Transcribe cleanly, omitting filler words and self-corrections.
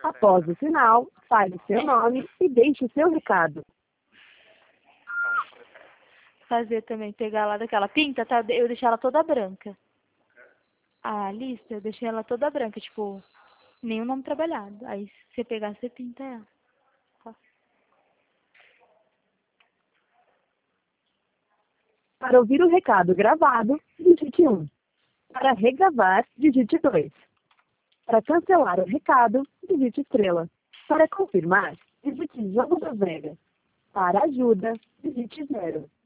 Após o sinal, fale seu nome e deixe o seu recado. Fazer também, pegar lá daquela pinta, tá? Eu deixei ela toda branca. A lista, eu deixei ela toda branca, tipo, nenhum nome trabalhado. Aí, se você pegar, você pinta ela. Tá? Para ouvir o recado gravado, digite 1. Para regravar, digite 2. Para cancelar o recado, digite estrela. Para confirmar, digite jogo das regras. Para ajuda, digite 0.